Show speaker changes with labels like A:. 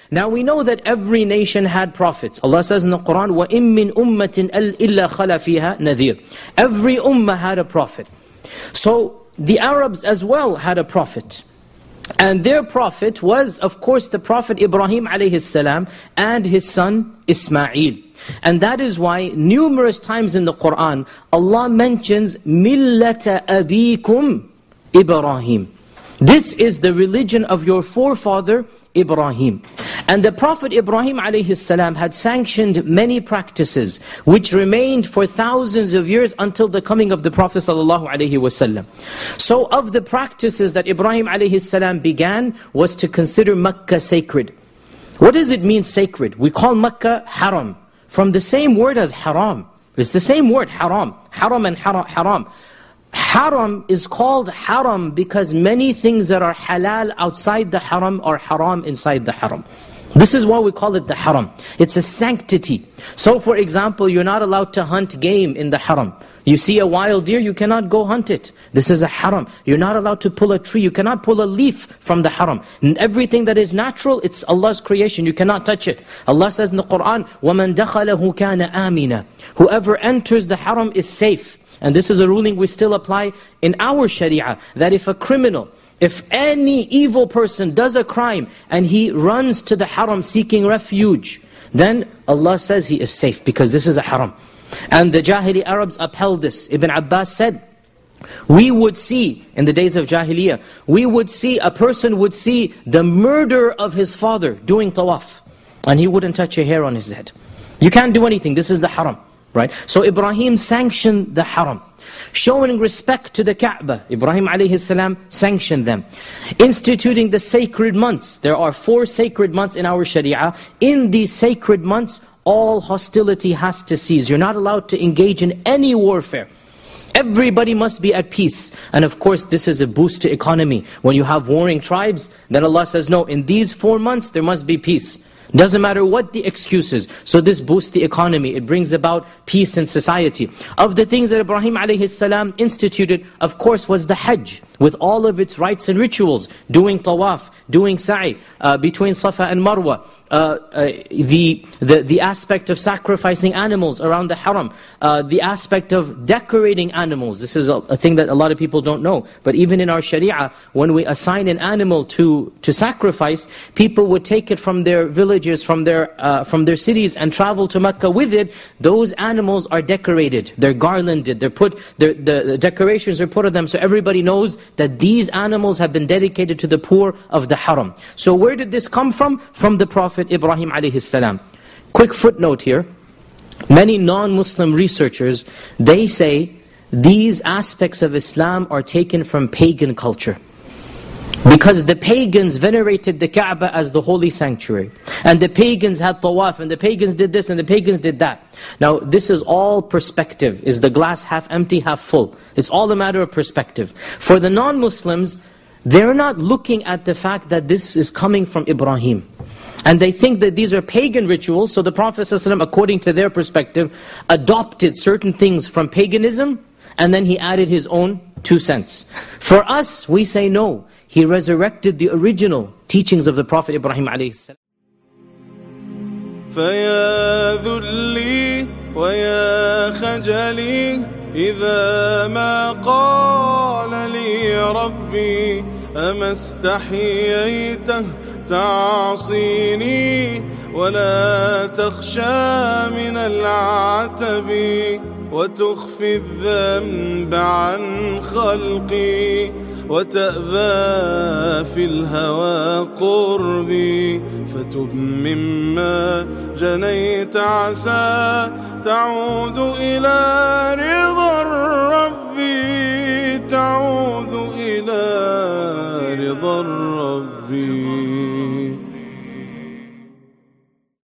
A: Now we know that every nation had prophets. Allah says in the Quran, وَإِن مِّنْ أُمَّةٍ إِلَّا خَلَى فِيهَا نَذِيرٌ. Every ummah had a prophet. So the Arabs as well had a prophet. And their prophet was, of course, the Prophet Ibrahim alayhi salam and his son Ismail. And that is why numerous times in the Quran, Allah mentions مِلَّةَ أَبِيكُمْ Ibrahim. This is the religion of your forefather Ibrahim. And the Prophet Ibrahim alayhi salam had sanctioned many practices which remained for thousands of years until the coming of the Prophet sallallahu alaihi wasallam. So of the practices that Ibrahim alayhi salam began was to consider Makkah sacred. What does it mean sacred? We call Makkah haram, from the same word as haram. It's the same word, haram. Haram and haram. Haram is called haram because many things that are halal outside the haram are haram inside the haram. This is why we call it the haram. It's a sanctity. So for example, you're not allowed to hunt game in the haram. You see a wild deer, you cannot go hunt it. This is a haram. You're not allowed to pull a tree. You cannot pull a leaf from the haram. And everything that is natural, it's Allah's creation. You cannot touch it. Allah says in the Quran, وَمَنْ دَخَلَهُ كَانَ آمِنًا. Whoever enters the haram is safe. And this is a ruling we still apply in our sharia, that if a criminal, if any evil person does a crime and he runs to the haram seeking refuge, then Allah says he is safe because this is a haram. And the Jahili Arabs upheld this. Ibn Abbas said, we would see, in the days of Jahiliyyah, a person would see the murder of his father doing tawaf, and he wouldn't touch a hair on his head. You can't do anything, this is the haram. Right? So Ibrahim sanctioned the haram. Showing respect to the Kaaba, Ibrahim alayhi salam sanctioned them. Instituting the sacred months. There are 4 sacred months in our sharia. In these sacred months, all hostility has to cease. You're not allowed to engage in any warfare. Everybody must be at peace. And of course, this is a boost to economy. When you have warring tribes, then Allah says, no, in these 4 months, there must be peace. Doesn't matter what the excuse is. So this boosts the economy. It brings about peace in society. Of the things that Ibrahim alayhi salam instituted, of course, was the Hajj, with all of its rites and rituals. Doing tawaf, doing sa'i, between Safa and Marwa. The aspect of sacrificing animals around the haram. The aspect of decorating animals. This is a thing that a lot of people don't know. But even in our sharia, when we assign an animal to sacrifice, people would take it from their villages, from their cities, and travel to Mecca with it. Those animals are decorated. They're garlanded. The decorations are put on them so everybody knows that these animals have been dedicated to the poor of the haram. So where did this come from? From the Prophet Ibrahim alayhi salam. Quick footnote here. Many non-Muslim researchers, they say these aspects of Islam are taken from pagan culture. Because the pagans venerated the Kaaba as the holy sanctuary. And the pagans had tawaf, and the pagans did this, and the pagans did that. Now, this is all perspective. Is the glass half empty, half full? It's all a matter of perspective. For the non-Muslims, they're not looking at the fact that this is coming from Ibrahim. And they think that these are pagan rituals, so the Prophet ﷺ, according to their perspective, adopted certain things from paganism, and then he added his own 2 cents. For us, we say no. He resurrected the original teachings of the Prophet Ibrahim alayhi salam.
B: فيا ذلي ويا خجلي إذا ما قال لي ربي أما استحييته تعصيني ولا تخشى من العتب وتخفي الذنب عن خلقي وتأبى في الهوى قربي فتب مما جنيت عسى تعود إلى رضا